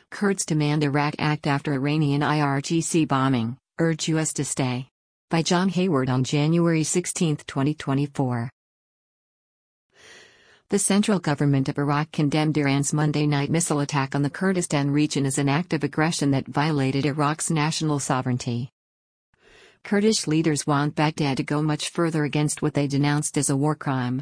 Kurds demand Iraq act after Iranian IRGC bombing, urge U.S. to stay. By John Hayward on January 16, 2024. The central government of Iraq condemned Iran's Monday night missile attack on the Kurdistan region as an act of aggression that violated Iraq's national sovereignty. Kurdish leaders want Baghdad to go much further against what they denounced as a war crime.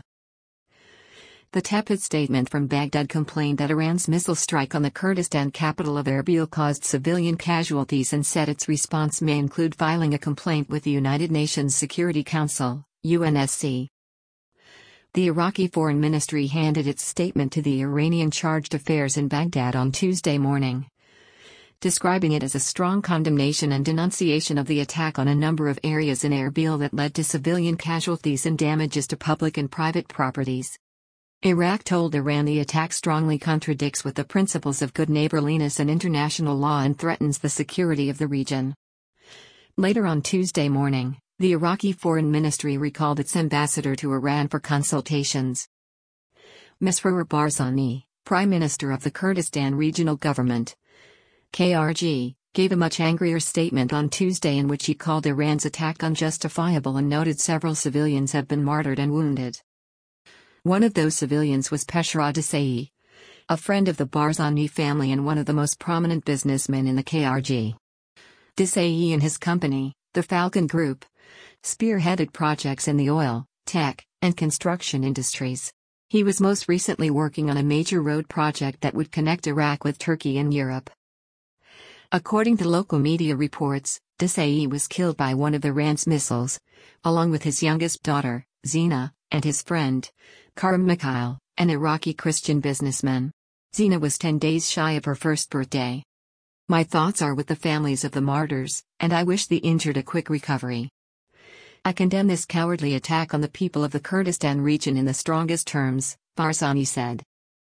The tepid statement from Baghdad complained that Iran's missile strike on the Kurdistan capital of Erbil caused civilian casualties and said its response may include filing a complaint with the United Nations Security Council, UNSC. The Iraqi Foreign Ministry handed its statement to the Iranian chargé d'affaires in Baghdad on Tuesday morning, describing it as a strong condemnation and denunciation of the attack on a number of areas in Erbil that led to civilian casualties and damages to public and private properties. Iraq told Iran the attack strongly contradicts with the principles of good neighborliness and international law and threatens the security of the region. Later on Tuesday morning, the Iraqi Foreign Ministry recalled its ambassador to Iran for consultations. Masroor Barzani, Prime Minister of the Kurdistan Regional Government, KRG, gave a much angrier statement on Tuesday in which he called Iran's attack unjustifiable and noted several civilians have been martyred and wounded. One of those civilians was Peshra Desai, a friend of the Barzani family and one of the most prominent businessmen in the KRG. Desai and his company, the Falcon Group, spearheaded projects in the oil, tech, and construction industries. He was most recently working on a major road project that would connect Iraq with Turkey and Europe. According to local media reports, Desai was killed by one of Iran's missiles, along with his youngest daughter, Zina, and his friend, Karim Mikhail, an Iraqi Christian businessman. Zina was 10 days shy of her first birthday. My thoughts are with the families of the martyrs, and I wish the injured a quick recovery. I condemn this cowardly attack on the people of the Kurdistan region in the strongest terms, Barzani said.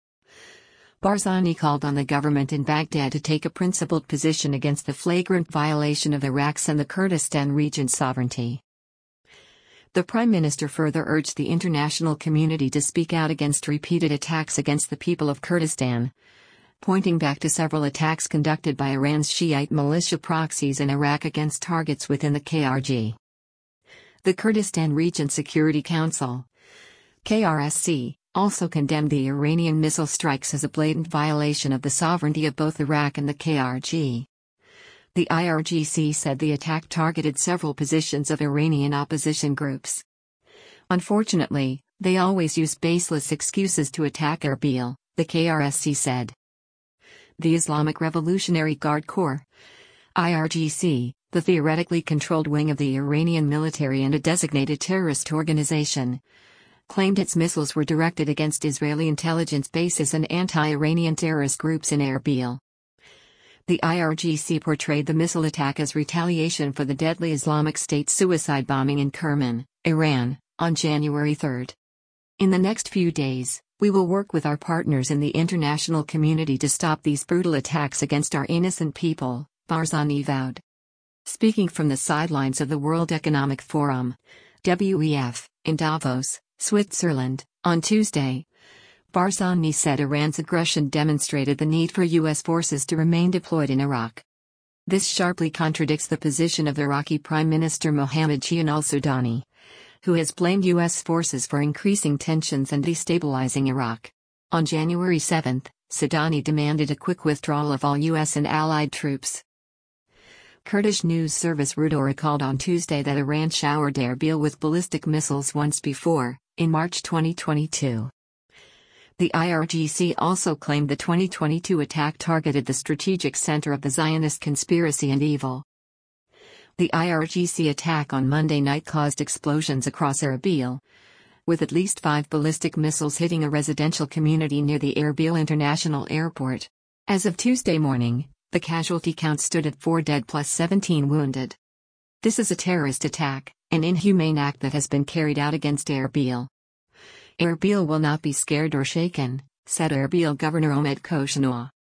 Barzani called on the government in Baghdad to take a principled position against the flagrant violation of Iraq's and the Kurdistan region's sovereignty. The Prime Minister further urged the international community to speak out against repeated attacks against the people of Kurdistan, pointing back to several attacks conducted by Iran's Shiite militia proxies in Iraq against targets within the KRG. The Kurdistan Region Security Council, KRSC, also condemned the Iranian missile strikes as a blatant violation of the sovereignty of both Iraq and the KRG. The IRGC said the attack targeted several positions of Iranian opposition groups. Unfortunately, they always use baseless excuses to attack Erbil, the KRSC said. The Islamic Revolutionary Guard Corps, IRGC, the theoretically controlled wing of the Iranian military and a designated terrorist organization, claimed its missiles were directed against Israeli intelligence bases and anti-Iranian terrorist groups in Erbil. The IRGC portrayed the missile attack as retaliation for the deadly Islamic State suicide bombing in Kerman, Iran, on January 3. In the next few days, we will work with our partners in the international community to stop these brutal attacks against our innocent people, Barzani vowed. Speaking from the sidelines of the World Economic Forum, WEF, in Davos, Switzerland, on Tuesday, Barzani said Iran's aggression demonstrated the need for U.S. forces to remain deployed in Iraq. This sharply contradicts the position of Iraqi Prime Minister Mohammad Shian al-Sudani, who has blamed U.S. forces for increasing tensions and destabilizing Iraq. On January 7, Sudani demanded a quick withdrawal of all U.S. and allied troops. Kurdish news service Rudaw called on Tuesday that Iran showered Erbil with ballistic missiles once before, in March 2022. The IRGC also claimed the 2022 attack targeted the strategic center of the Zionist conspiracy and evil. The IRGC attack on Monday night caused explosions across Erbil, with at least 5 ballistic missiles hitting a residential community near the Erbil International Airport. As of Tuesday morning, the casualty count stood at 4 dead plus 17 wounded. This is a terrorist attack, an inhumane act that has been carried out against Erbil. Erbil will not be scared or shaken, said Erbil Governor Ahmed Khoshnau.